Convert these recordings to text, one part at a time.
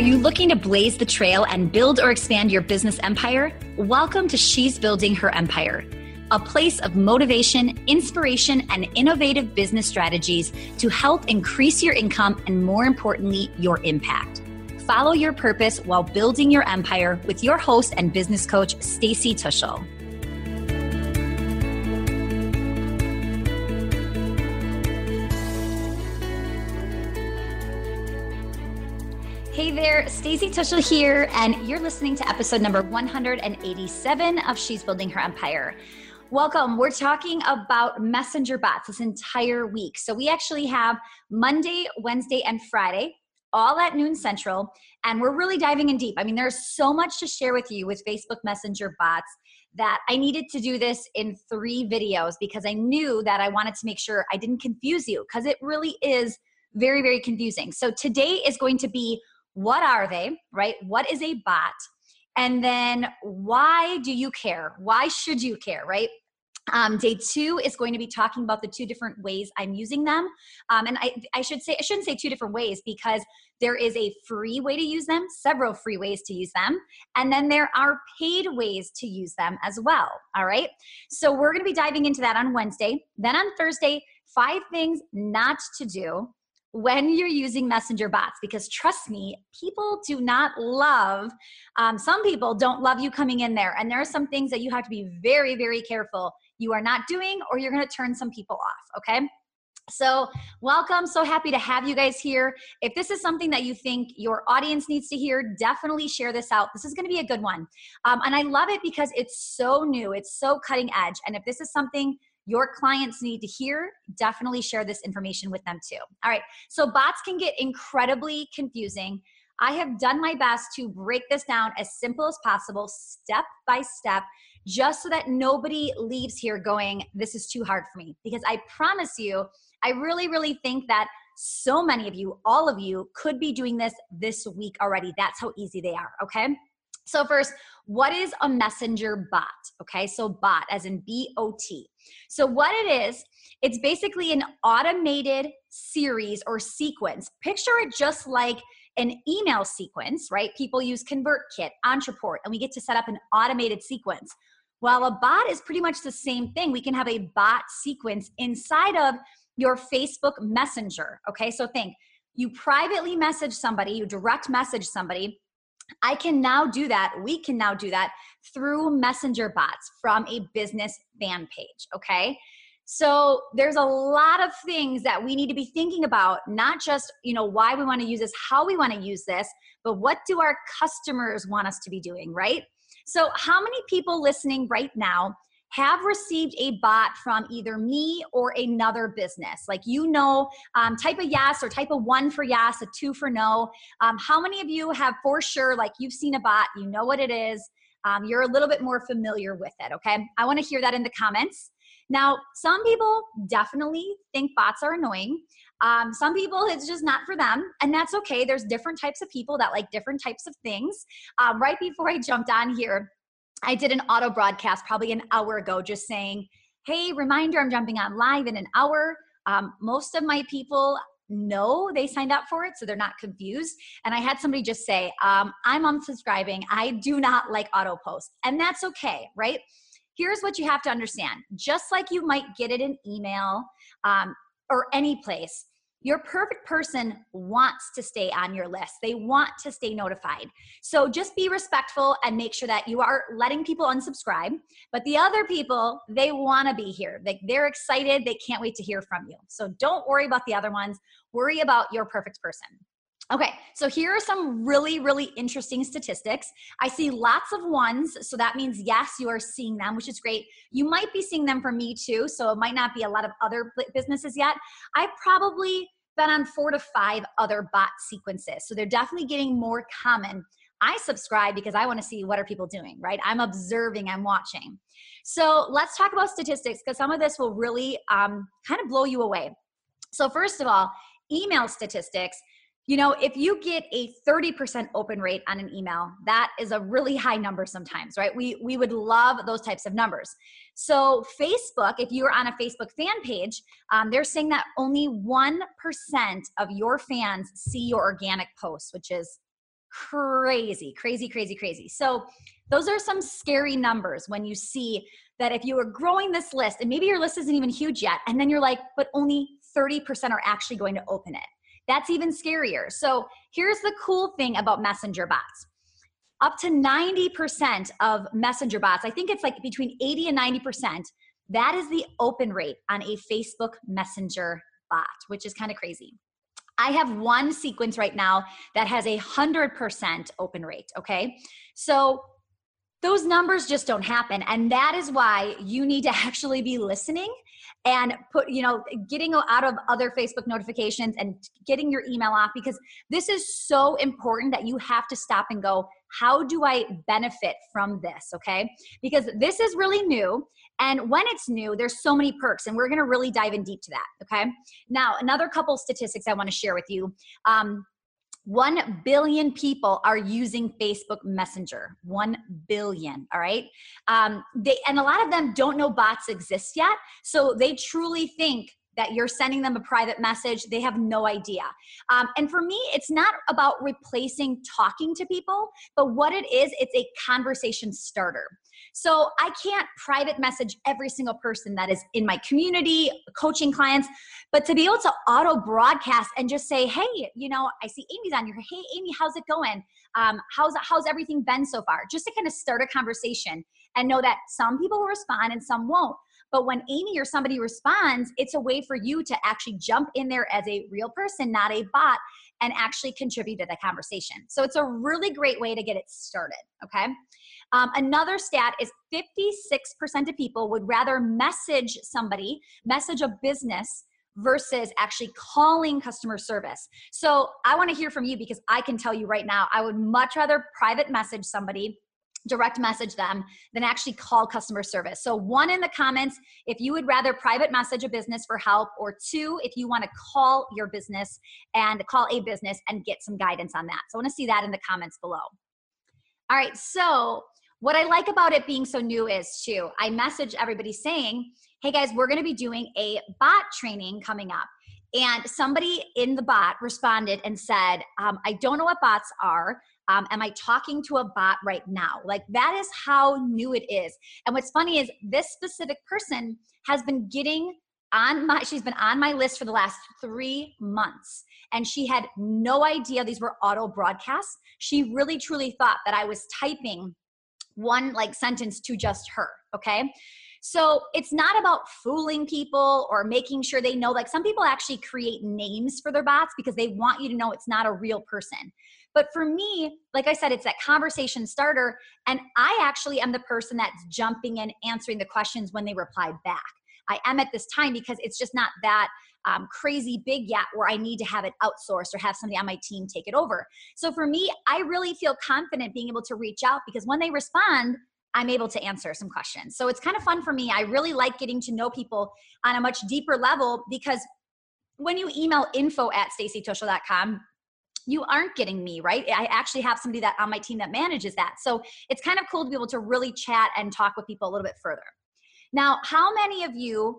you looking to blaze the trail and build or expand your business empire? Welcome to She's Building Her Empire, a place of motivation, inspiration, and innovative business strategies to help increase your income and, more importantly, your impact. Follow your purpose while building your empire with your host and business coach, Stacy Tuschl. Hey there, Stacy Tuschl here, and you're listening to episode number 187 of She's Building Her Empire. Welcome. We're talking about messenger bots this entire week. So we actually have Monday, Wednesday, and Friday, all at noon Central, and we're really diving in deep. I mean, there's so much to share with you with Facebook Messenger bots that I needed to do this in 3 videos because I knew that I wanted to make sure I didn't confuse you, because it really is very, very confusing. So today is going to be, what are they, right? What is a bot? And then why do you care? Why should you care, right? Day 2 is going to be talking about the 2 different ways I'm using them. And I shouldn't say 2 different ways, because there is a free way to use them, several free ways to use them. And then there are paid ways to use them as well. All right. So we're going to be diving into that on Wednesday. Then on Thursday, 5 things not to do when you're using messenger bots, because trust me, people do not love, some people don't love you coming in there. And there are some things that you have to be very, very careful you are not doing, or you're going to turn some people off. Okay. So welcome. So happy to have you guys here. If this is something that you think your audience needs to hear, definitely share this out. This is going to be a good one. And I love it because it's so new. It's so cutting edge. And if this is something your clients need to hear, definitely share this information with them too. All right. So bots can get incredibly confusing. I have done my best to break this down as simple as possible, step by step, just so that nobody leaves here going, this is too hard for me. Because I promise you, I really, really think that so many of you, all of you, could be doing this week already. That's how easy they are. Okay. So first, what is a messenger bot? Okay, so bot as in B-O-T. So what it is, it's basically an automated series or sequence. Picture it just like an email sequence, right? People use ConvertKit, Ontraport, and we get to set up an automated sequence. Well, a bot is pretty much the same thing. We can have a bot sequence inside of your Facebook Messenger. Okay, so think, you privately message somebody, you direct message somebody. I can now do that. We can now do that through messenger bots from a business fan page. Okay. So there's a lot of things that we need to be thinking about, not just, why we want to use this, how we want to use this, but what do our customers want us to be doing, right? So how many people listening right now have received a bot from either me or another business? Like, type a yes or type a 1 for yes, a 2 for no. How many of you have for sure, like, you've seen a bot, you know what it is, you're a little bit more familiar with it, okay? I want to hear that in the comments. Now, some people definitely think bots are annoying. Some people, it's just not for them, and that's okay. There's different types of people that like different types of things. Right before I jumped on here, I did an auto broadcast probably an hour ago just saying, hey, reminder, I'm jumping on live in an hour. Most of my people know they signed up for it, so they're not confused. And I had somebody just say, I'm unsubscribing. I do not like auto posts. And that's okay, right? Here's what you have to understand. Just like you might get it in email or any place, your perfect person wants to stay on your list. They want to stay notified. So just be respectful and make sure that you are letting people unsubscribe. But the other people, they want to be here. They're excited. They can't wait to hear from you. So don't worry about the other ones. Worry about your perfect person. Okay, so here are some really, really interesting statistics. I see lots of 1s, so that means yes, you are seeing them, which is great. You might be seeing them from me too, so it might not be a lot of other businesses yet. I've probably been on 4 to 5 other bot sequences, so they're definitely getting more common. I subscribe because I want to see what are people doing, right? I'm observing, I'm watching. So let's talk about statistics, because some of this will really kind of blow you away. So first of all, email statistics. If you get a 30% open rate on an email, that is a really high number sometimes, right? We would love those types of numbers. So Facebook, if you're on a Facebook fan page, they're saying that only 1% of your fans see your organic posts, which is crazy, crazy, crazy, crazy. So those are some scary numbers when you see that if you are growing this list and maybe your list isn't even huge yet, and then you're like, but only 30% are actually going to open it. That's even scarier. So here's the cool thing about messenger bots. Up to 90% of messenger bots, I think it's like between 80 and 90%, that is the open rate on a Facebook Messenger bot, which is kind of crazy. I have one sequence right now that has 100% open rate, okay? So those numbers just don't happen. And that is why you need to actually be listening and getting out of other Facebook notifications and getting your email off, because this is so important that you have to stop and go, how do I benefit from this? Okay. Because this is really new. And when it's new, there's so many perks, and we're going to really dive in deep to that. Okay. Now, another couple statistics I want to share with you. 1 billion people are using Facebook Messenger. 1 billion, all right? And a lot of them don't know bots exist yet, so they truly think that you're sending them a private message. They have no idea. And for me, it's not about replacing talking to people, but what it is, it's a conversation starter. So I can't private message every single person that is in my community, coaching clients, but to be able to auto broadcast and just say, hey, I see Amy's on here. Hey, Amy, how's it going? How's everything been so far? Just to kind of start a conversation and know that some people will respond and some won't. But when Amy or somebody responds, it's a way for you to actually jump in there as a real person, not a bot, and actually contribute to the conversation. So it's a really great way to get it started, okay? Another stat is 56% of people would rather message a business, versus actually calling customer service. So I want to hear from you, because I can tell you right now, I would much rather private message somebody, direct message them, than actually call customer service. So 1 in the comments, if you would rather private message a business for help, or 2, if you want to call your business and call a business and get some guidance on that. So I want to see that in the comments below. All right. So what I like about it being so new is too, I message everybody saying, hey guys, we're going to be doing a bot training coming up. And somebody in the bot responded and said, I don't know what bots are. Am I talking to a bot right now? Like, that is how new it is. And what's funny is this specific person has been she's been on my list for the last 3 months. And she had no idea these were auto broadcasts. She really, truly thought that I was typing one sentence to just her. Okay. So it's not about fooling people or making sure they know. Some people actually create names for their bots because they want you to know it's not a real person. But for me, like I said, it's that conversation starter. And I actually am the person that's jumping in, answering the questions when they reply back. I am at this time because it's just not that crazy big yet where I need to have it outsourced or have somebody on my team take it over. So for me, I really feel confident being able to reach out, because when they respond, I'm able to answer some questions. So it's kind of fun for me. I really like getting to know people on a much deeper level, because when you email info@stacytuschl.com, you aren't getting me, right? I actually have somebody that on my team that manages that. So it's kind of cool to be able to really chat and talk with people a little bit further. Now, how many of you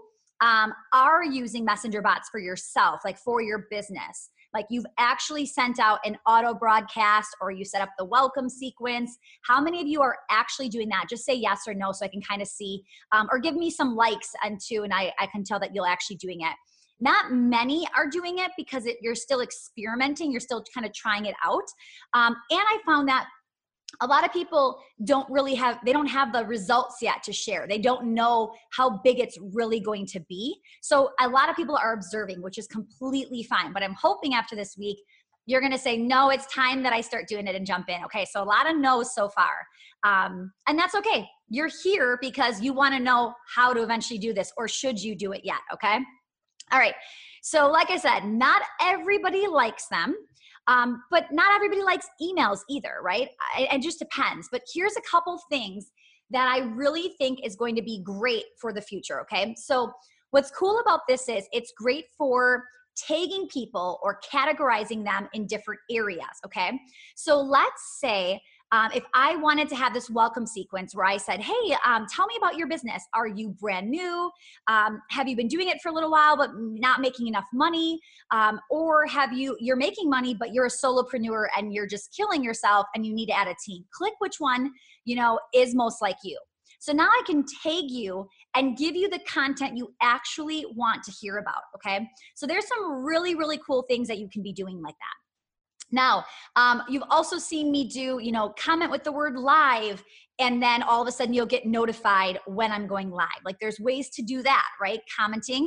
are using messenger bots for yourself, for your business? You've actually sent out an auto broadcast, or you set up the welcome sequence. How many of you are actually doing that? Just say yes or no so I can kind of see, or give me some likes and I can tell that you're actually doing it. Not many are doing it because you're still experimenting. You're still kind of trying it out. And I found that a lot of people don't have the results yet to share. They don't know how big it's really going to be. So a lot of people are observing, which is completely fine. But I'm hoping after this week, you're going to say, no, it's time that I start doing it and jump in. Okay. So a lot of no's so far. And that's okay. You're here because you want to know how to eventually do this, or should you do it yet? Okay. All right. So like I said, not everybody likes them. But not everybody likes emails either, right? It just depends. But here's a couple things that I really think is going to be great for the future, okay? So what's cool about this is it's great for tagging people or categorizing them in different areas, okay? So let's say If I wanted to have this welcome sequence where I said, hey, tell me about your business. Are you brand new? Have you been doing it for a little while, but not making enough money? Or you're making money, but you're a solopreneur and you're just killing yourself and you need to add a team. Click which one, is most like you. So now I can tag you and give you the content you actually want to hear about, okay? So there's some really, really cool things that you can be doing like that. Now, you've also seen me do, comment with the word live, and then all of a sudden you'll get notified when I'm going live. Like there's ways to do that, right? Commenting.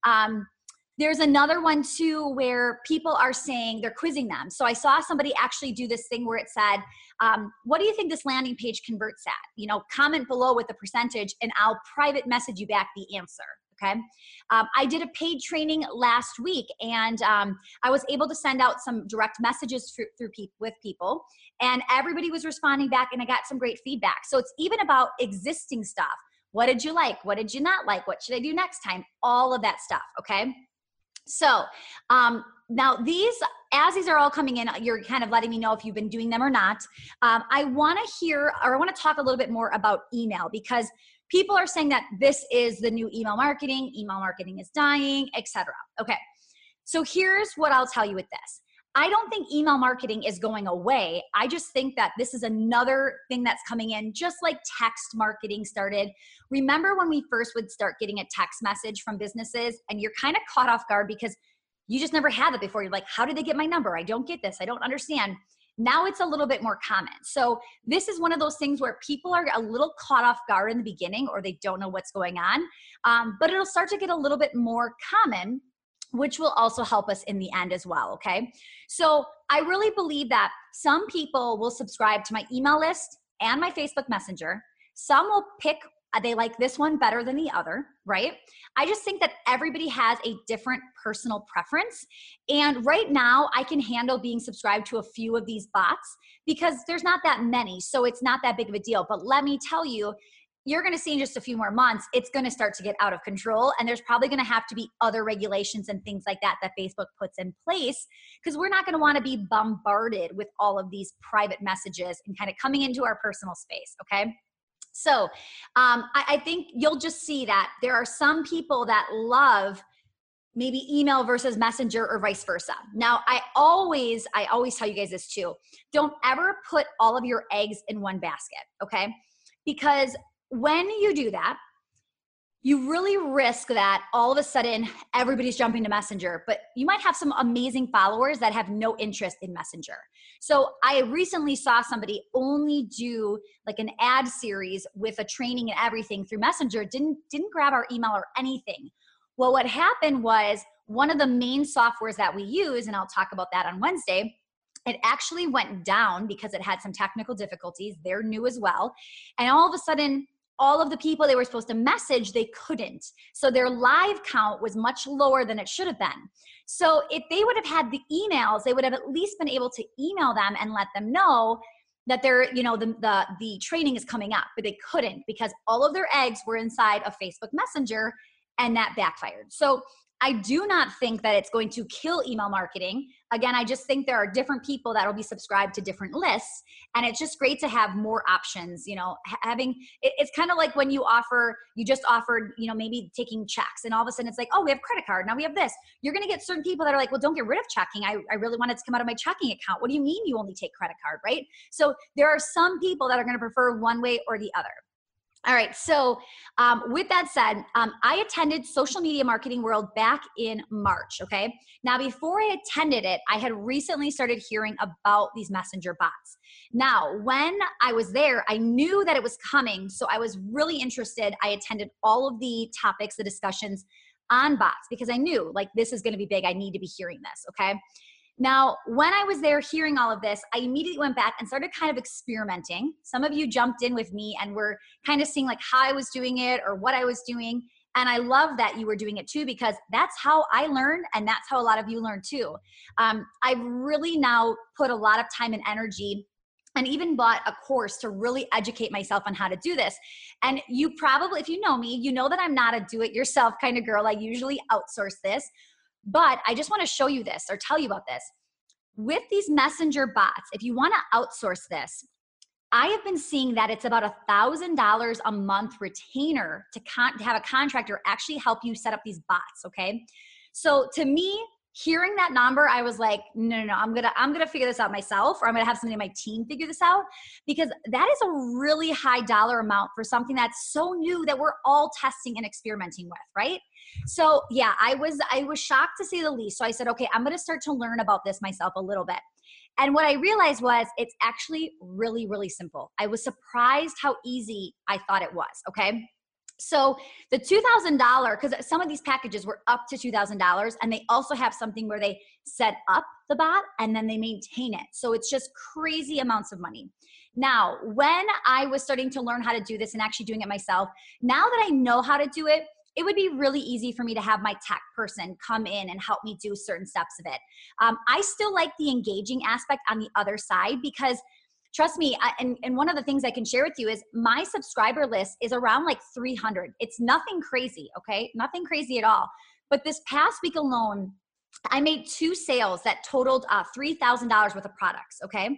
There's another one too where people are saying they're quizzing them. So I saw somebody actually do this thing where it said, what do you think this landing page converts at? Comment below with the percentage and I'll private message you back the answer. Okay. I did a paid training last week and I was able to send out some direct messages with people, and everybody was responding back and I got some great feedback. So it's even about existing stuff. What did you like? What did you not like? What should I do next time? All of that stuff. Okay. So now as these are all coming in, you're kind of letting me know if you've been doing them or not. I want to talk a little bit more about email, because people are saying that this is the new email marketing is dying, etc. Okay, so here's what I'll tell you with this. I don't think email marketing is going away. I just think that this is another thing that's coming in, just like text marketing started. Remember when we first would start getting a text message from businesses and you're kind of caught off guard because you just never had it before. You're like, how did they get my number? I don't get this. I don't understand. Now it's a little bit more common. So this is one of those things where people are a little caught off guard in the beginning, or they don't know what's going on. But it'll start to get a little bit more common, which will also help us in the end as well, okay? So I really believe that some people will subscribe to my email list and my Facebook Messenger. Some will pick, they like this one better than the other, right? I just think that everybody has a different personal preference. And right now I can handle being subscribed to a few of these bots because there's not that many, so it's not that big of a deal. But let me tell you, you're going to see in just a few more months, it's going to start to get out of control. And there's probably going to have to be other regulations and things like that Facebook puts in place, because we're not going to want to be bombarded with all of these private messages and kind of coming into our personal space. Okay. So I think you'll just see that there are some people that love maybe email versus messenger or vice versa. Now, I always tell you guys this too. Don't ever put all of your eggs in one basket. Okay. Because when you do that, you really risk that all of a sudden everybody's jumping to Messenger, but you might have some amazing followers that have no interest in Messenger. So I recently saw somebody only do like an ad series with a training and everything through Messenger, didn't grab our email or anything. Well, what happened was one of the main softwares that we use, and I'll talk about that on Wednesday, it actually went down because it had some technical difficulties. They're new as well. And all of a sudden, all of the people they were supposed to message, they couldn't. So their live count was much lower than it should have been. So if they would have had the emails, they would have at least been able to email them and let them know that the training is coming up, but they couldn't because all of their eggs were inside of Facebook Messenger, and that backfired. So I do not think that it's going to kill email marketing. Again, I just think there are different people that will be subscribed to different lists, and it's just great to have more options. It's kind of like when you just offered, maybe taking checks, and all of a sudden it's like, oh, we have credit card. Now we have this. You're going to get certain people that are like, well, don't get rid of checking. I really want it to come out of my checking account. What do you mean you only take credit card, right? So there are some people that are going to prefer one way or the other. All right, so with that said, I attended Social Media Marketing World back in March, okay? Now, before I attended it, I had recently started hearing about these messenger bots. Now, when I was there, I knew that it was coming, so I was really interested. I attended all of the topics, the discussions on bots, because I knew, like, this is gonna be big. I need to be hearing this, okay? Now, when I was there hearing all of this, I immediately went back and started kind of experimenting. Some of you jumped in with me and were kind of seeing like how I was doing it or what I was doing. And I love that you were doing it too, because that's how I learn, and that's how a lot of you learn too. I've really now put a lot of time and energy and even bought a course to really educate myself on how to do this. And you probably, if you know me, you know that I'm not a do-it-yourself kind of girl. I usually outsource this. But I just want to show you this or tell you about this. With these messenger bots, if you want to outsource this, I have been seeing that it's about $1,000 a month retainer to have a contractor actually help you set up these bots. Okay. So to me, hearing that number, I was like, no, I'm gonna figure this out myself, or I'm gonna have somebody in my team figure this out, because that is a really high dollar amount for something that's so new that we're all testing and experimenting with, right? So yeah, I was shocked to say the least. So I said, okay, I'm gonna start to learn about this myself a little bit. And what I realized was it's actually really, really simple. I was surprised how easy I thought it was. Okay. So the $2,000, because some of these packages were up to $2,000, and they also have something where they set up the bot and then they maintain it. So it's just crazy amounts of money. Now, when I was starting to learn how to do this and actually doing it myself, now that I know how to do it, it would be really easy for me to have my tech person come in and help me do certain steps of it. I still like the engaging aspect on the other side, because trust me, and one of the things I can share with you is my subscriber list is around like 300. It's nothing crazy, okay? Nothing crazy at all. But this past week alone, I made 2 sales that totaled $3,000 worth of products, okay?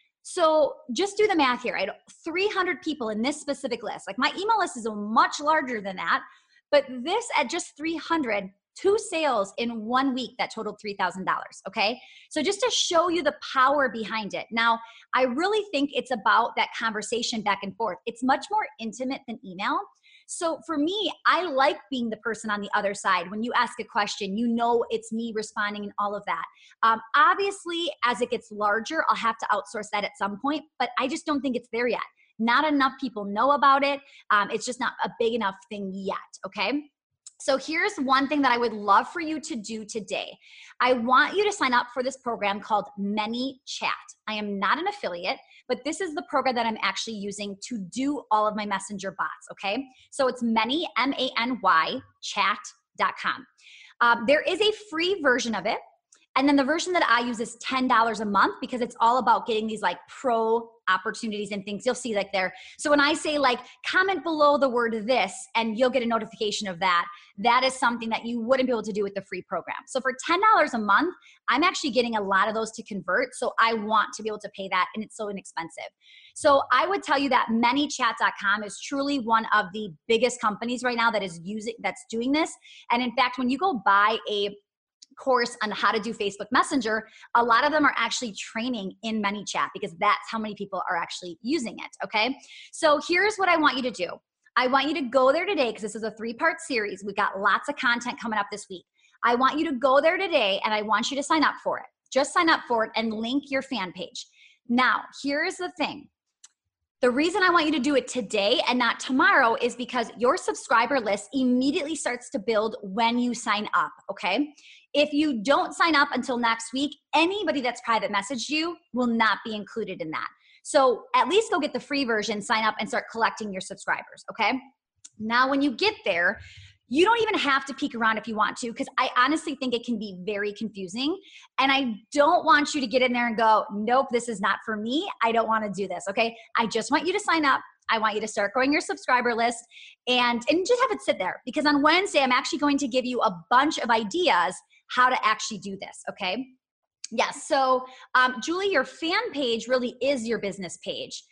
So just do the math here. I had 300 people in this specific list. Like my email list is much larger than that, but this at just 300, 2 sales in 1 week that totaled $3,000, okay? So just to show you the power behind it. Now, I really think it's about that conversation back and forth. It's much more intimate than email. So for me, I like being the person on the other side. When you ask a question, you know it's me responding and all of that. Obviously, as it gets larger, I'll have to outsource that at some point, but I just don't think it's there yet. Not enough people know about it. It's just not a big enough thing yet, okay? So here's one thing that I would love for you to do today. I want you to sign up for this program called ManyChat. I am not an affiliate, but this is the program that I'm actually using to do all of my messenger bots, okay? So it's Many, M-A-N-Y, chat.com. There is a free version of it. And then the version that I use is $10 a month, because it's all about getting these like pro opportunities and things. You'll see like there. So when I say like comment below the word this and you'll get a notification of that, that is something that you wouldn't be able to do with the free program. So for $10 a month, I'm actually getting a lot of those to convert. So I want to be able to pay that, and it's so inexpensive. So I would tell you that ManyChat.com is truly one of the biggest companies right now that's doing this. And in fact, when you go buy a course on how to do Facebook Messenger, a lot of them are actually training in ManyChat, because that's how many people are actually using it, okay? So here's what I want you to do. I want you to go there today, because this is a 3-part series. We've got lots of content coming up this week. I want you to go there today, and I want you to sign up for it. Just sign up for it and link your fan page. Now, here's the thing. The reason I want you to do it today and not tomorrow is because your subscriber list immediately starts to build when you sign up, okay? If you don't sign up until next week, anybody that's private messaged you will not be included in that. So at least go get the free version, sign up, and start collecting your subscribers, okay? Now, when you get there, you don't even have to peek around if you want to, because I honestly think it can be very confusing. And I don't want you to get in there and go, nope, this is not for me. I don't want to do this, okay? I just want you to sign up. I want you to start growing your subscriber list and just have it sit there, because on Wednesday, I'm actually going to give you a bunch of ideas how to actually do this, okay? Yes, so Julie, your fan page really is your business page.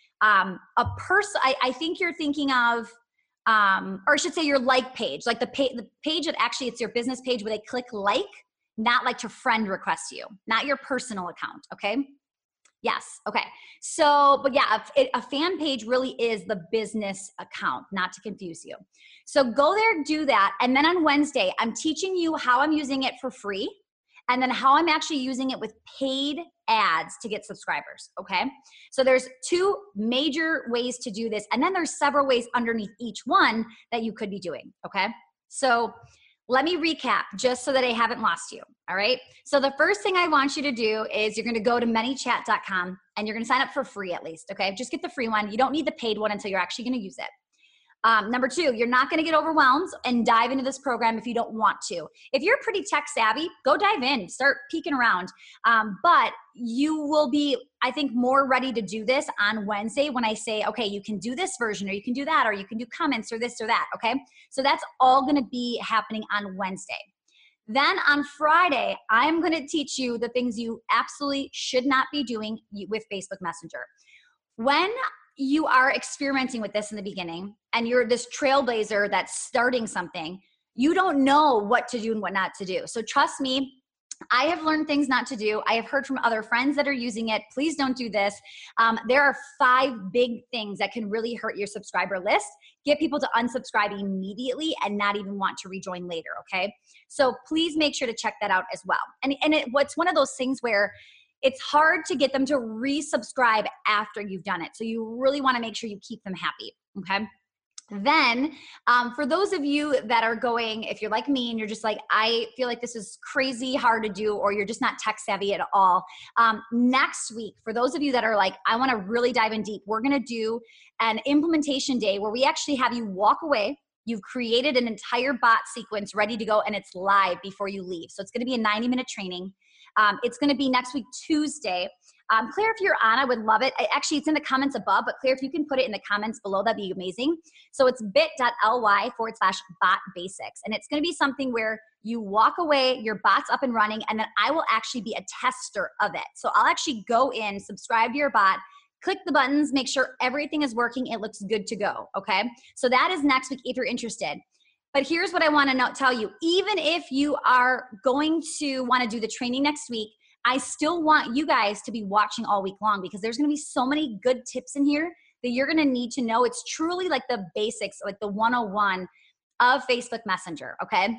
I think you're thinking of, or I should say your like page, like the page that actually it's your business page where they click like, not like to friend request you, not your personal account, okay? Yes, okay. So, but yeah, a fan page really is the business account, not to confuse you. So go there, do that. And then on Wednesday, I'm teaching you how I'm using it for free, and then how I'm actually using it with paid ads to get subscribers, okay? So there's 2 major ways to do this, and then there's several ways underneath each one that you could be doing, okay? So let me recap just so that I haven't lost you, all right? So the first thing I want you to do is you're gonna go to ManyChat.com and you're gonna sign up for free at least, okay? Just get the free one. You don't need the paid one until you're actually gonna use it. Number 2, you're not going to get overwhelmed and dive into this program if you don't want to. If you're pretty tech savvy, go dive in, start peeking around. But you will be, I think, more ready to do this on Wednesday when I say, okay, you can do this version, or you can do that, or you can do comments, or this or that, okay? So that's all going to be happening on Wednesday. Then on Friday, I'm going to teach you the things you absolutely should not be doing with Facebook Messenger. When you are experimenting with this in the beginning and you're this trailblazer that's starting something, you don't know what to do and what not to do. So trust me, I have learned things not to do. I have heard from other friends that are using it. Please don't do this. There are 5 big things that can really hurt your subscriber list. Get people to unsubscribe immediately and not even want to rejoin later, okay? So please make sure to check that out as well. And what's one of those things where it's hard to get them to resubscribe after you've done it. So you really want to make sure you keep them happy, okay? Then for those of you that are going, if you're like me and you're just like, I feel like this is crazy hard to do, or you're just not tech savvy at all, next week, for those of you that are like, I want to really dive in deep, we're going to do an implementation day where we actually have you walk away. You've created an entire bot sequence ready to go and it's live before you leave. So it's going to be a 90-minute training. It's going to be next week, Tuesday. Claire, if you're on, I would love it. Actually, it's in the comments above, but Claire, if you can put it in the comments below, that'd be amazing. So it's bit.ly/bot basics. And it's going to be something where you walk away, your bot's up and running, and then I will actually be a tester of it. So I'll actually go in, subscribe to your bot, click the buttons, make sure everything is working. It looks good to go. Okay. So that is next week if you're interested. But here's what I want to tell you. Even if you are going to want to do the training next week, I still want you guys to be watching all week long because there's going to be so many good tips in here that you're going to need to know. It's truly like the basics, like the 101 of Facebook Messenger, okay?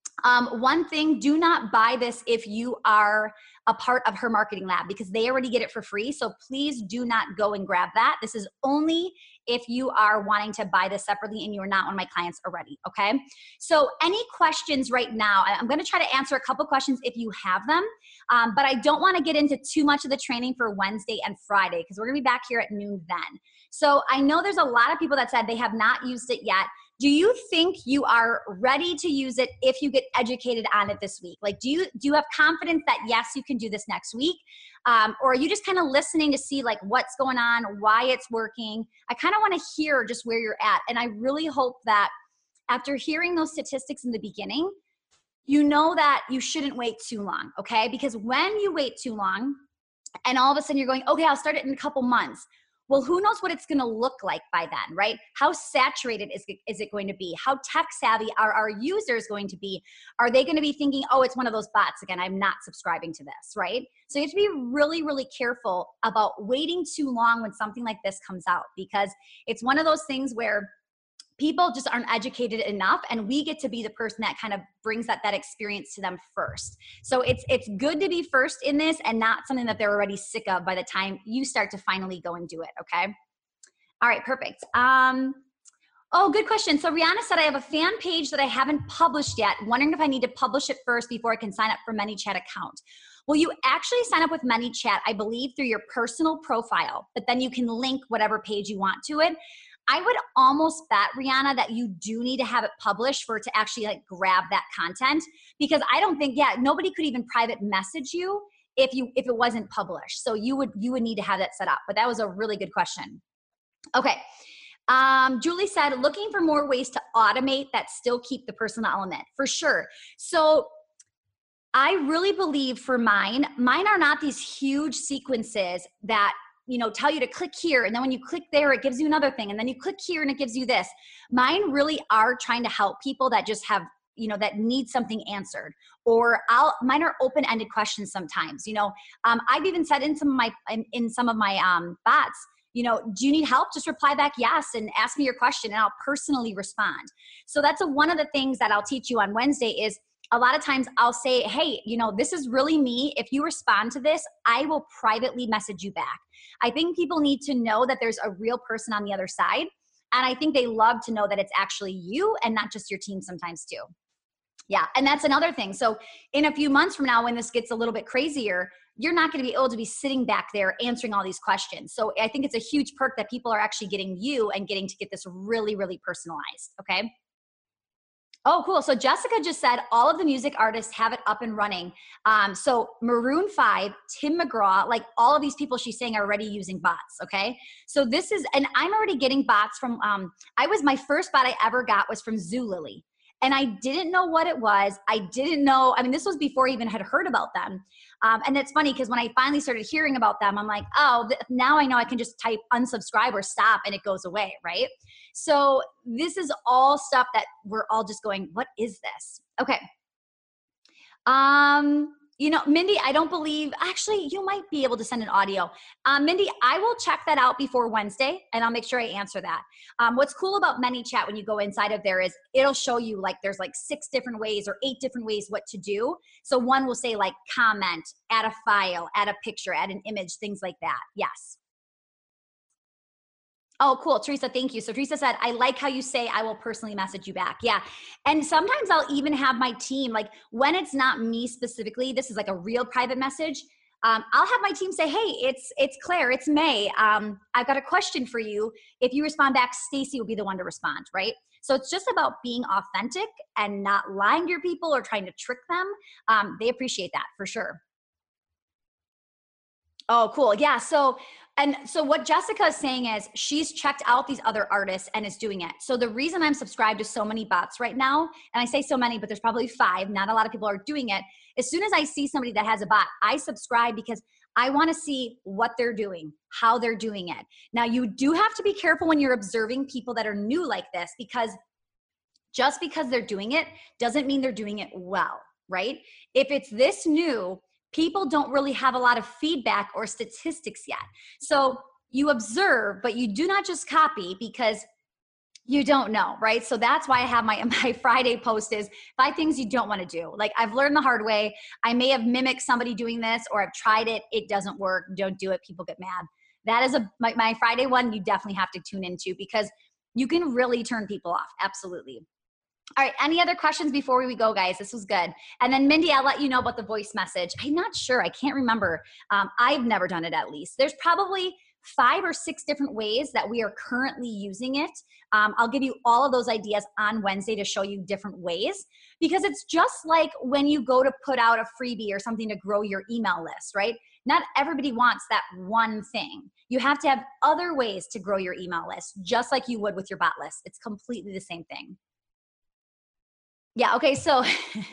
One thing, do not buy this if you are a part of Her Marketing Lab because they already get it for free. So please do not go and grab that. This is only if you are wanting to buy this separately and you're not one of my clients already, okay? So any questions right now? I'm going to try to answer a couple questions if you have them, but I don't want to get into too much of the training for Wednesday and Friday because we're going to be back here at noon then. So I know there's a lot of people that said they have not used it yet. Do you think you are ready to use it if you get educated on it this week? Like, do you have confidence that yes, you can do this next week? Or are you just kind of listening to see like what's going on, why it's working? I kind of want to hear just where you're at. And I really hope that after hearing those statistics in the beginning, you know that you shouldn't wait too long, okay? Because when you wait too long and all of a sudden you're going, okay, I'll start it in a couple months. Well, who knows what it's going to look like by then, right? How saturated is it going to be? How tech savvy are our users going to be? Are they going to be thinking, oh, it's one of those bots again, I'm not subscribing to this, right? So you have to be really, really careful about waiting too long when something like this comes out because it's one of those things where people just aren't educated enough and we get to be the person that kind of brings that experience to them first. So it's good to be first in this and not something that they're already sick of by the time you start to finally go and do it, okay? All right, perfect. Oh, good question. So Rihanna said, I have a fan page that I haven't published yet, wondering if I need to publish it first before I can sign up for ManyChat account. Well, you actually sign up with ManyChat, I believe, through your personal profile, but then you can link whatever page you want to it. I would almost bet, Rihanna, that you do need to have it published for it to actually like grab that content because I don't think, nobody could even private message you if it wasn't published. So you would need to have that set up, but that was a really good question. Okay. Julie said, looking for more ways to automate that still keep the personal element for sure. So I really believe for mine are not these huge sequences that tell you to click here. And then when you click there, it gives you another thing. And then you click here and it gives you this. Mine really are trying to help people that just have, that need something answered. Or mine are open-ended questions sometimes. I've even said in some of my bots, do you need help? Just reply back yes and ask me your question and I'll personally respond. So that's one of the things that I'll teach you on Wednesday is a lot of times I'll say, hey, this is really me. If you respond to this, I will privately message you back. I think people need to know that there's a real person on the other side. And I think they love to know that it's actually you and not just your team sometimes too. Yeah, and that's another thing. So in a few months from now, when this gets a little bit crazier, you're not going to be able to be sitting back there answering all these questions. So I think it's a huge perk that people are actually getting you and getting to get this really, really personalized, okay? Oh, cool. So Jessica just said all of the music artists have it up and running. So Maroon 5, Tim McGraw, like all of these people she's saying are already using bots, okay? So and I'm already getting bots from, my first bot I ever got was from Zulily. And I didn't know what it was. I didn't know, I mean, this was before I even had heard about them. And it's funny because when I finally started hearing about them, I'm like, oh, now I know I can just type unsubscribe or stop and it goes away, right? So this is all stuff that we're all just going, what is this? Okay. Mindy, I don't believe, actually, you might be able to send an audio. Mindy, I will check that out before Wednesday and I'll make sure I answer that. What's cool about ManyChat when you go inside of there is it'll show you like there's like 6 different ways or 8 different ways what to do. So one will say like comment, add a file, add a picture, add an image, things like that. Yes. Oh, cool. Teresa, thank you. So Teresa said, I like how you say I will personally message you back. Yeah. And sometimes I'll even have my team, like when it's not me specifically, this is like a real private message. I'll have my team say, hey, it's Claire, it's May. I've got a question for you. If you respond back, Stacy will be the one to respond, right? So it's just about being authentic and not lying to your people or trying to trick them. They appreciate that for sure. Oh, cool. Yeah. So what Jessica is saying is she's checked out these other artists and is doing it. So the reason I'm subscribed to so many bots right now, and I say so many, but there's probably 5, not a lot of people are doing it. As soon as I see somebody that has a bot, I subscribe because I want to see what they're doing, how they're doing it. Now you do have to be careful when you're observing people that are new like this, because just because they're doing it doesn't mean they're doing it well, right? If it's this new, people don't really have a lot of feedback or statistics yet. So you observe, but you do not just copy because you don't know, right? So that's why I have my Friday post is 5 things you don't want to do. Like I've learned the hard way. I may have mimicked somebody doing this or I've tried it. It doesn't work. Don't do it. People get mad. That is my Friday one you definitely have to tune into because you can really turn people off. Absolutely. All right. Any other questions before we go, guys? This was good. And then Mindy, I'll let you know about the voice message. I'm not sure. I can't remember. I've never done it at least. There's probably 5 or 6 different ways that we are currently using it. I'll give you all of those ideas on Wednesday to show you different ways because it's just like when you go to put out a freebie or something to grow your email list, right? Not everybody wants that one thing. You have to have other ways to grow your email list, just like you would with your bot list. It's completely the same thing. Yeah. Okay. So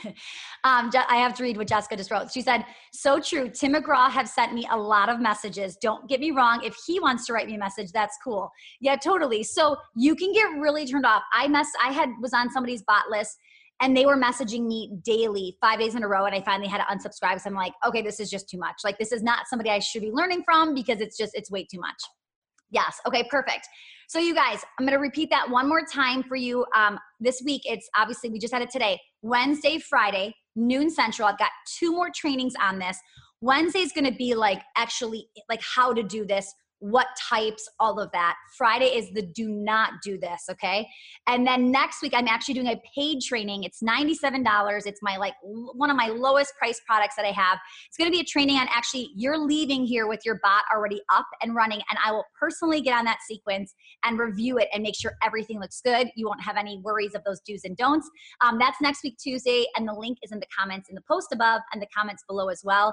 I have to read what Jessica just wrote. She said, so true. Tim McGraw have sent me a lot of messages. Don't get me wrong. If he wants to write me a message, that's cool. Yeah, totally. So you can get really turned off. Was on somebody's bot list and they were messaging me daily, 5 days in a row. And I finally had to unsubscribe. So I'm like, okay, this is just too much. Like, this is not somebody I should be learning from because it's way too much. Yes. Okay, perfect. So you guys, I'm going to repeat that one more time for you. This week, it's obviously, we just had it today, Wednesday, Friday, noon Central. I've got 2 more trainings on this. Wednesday is going to be like actually like how to do this, what types, all of that. Friday is the do not do this, okay? And then next week, I'm actually doing a paid training. It's $97. It's one of my lowest price products that I have. It's gonna be a training on actually you're leaving here with your bot already up and running, and I will personally get on that sequence and review it and make sure everything looks good. You won't have any worries of those do's and don'ts. That's next week, Tuesday, and the link is in the comments in the post above and the comments below as well,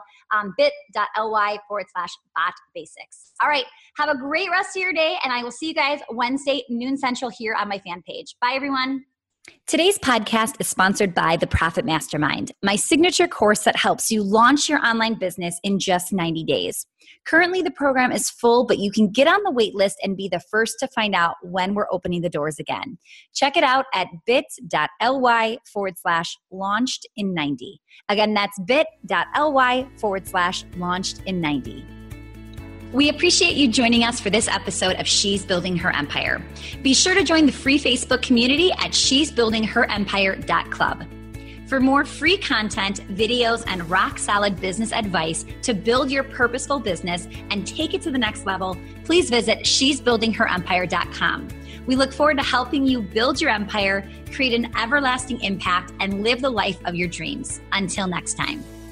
bit.ly/bot-basics. All right. Have a great rest of your day, and I will see you guys Wednesday, noon Central here on my fan page. Bye, everyone. Today's podcast is sponsored by the Profit Mastermind, my signature course that helps you launch your online business in just 90 days. Currently, the program is full, but you can get on the wait list and be the first to find out when we're opening the doors again. Check it out at bit.ly/launched in 90. Again, that's bit.ly/launched in 90. We appreciate you joining us for this episode of She's Building Her Empire. Be sure to join the free Facebook community at shesbuildingherempire.club. For more free content, videos, and rock-solid business advice to build your purposeful business and take it to the next level, please visit shesbuildingherempire.com. We look forward to helping you build your empire, create an everlasting impact, and live the life of your dreams. Until next time.